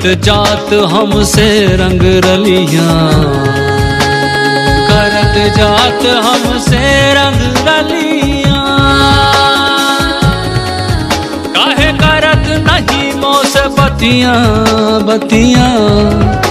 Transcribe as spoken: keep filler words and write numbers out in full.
जात हमसे रंग रलियां, करत जात हमसे रंग रलियां। काहे करत नहीं मोसे बतियां बतियां,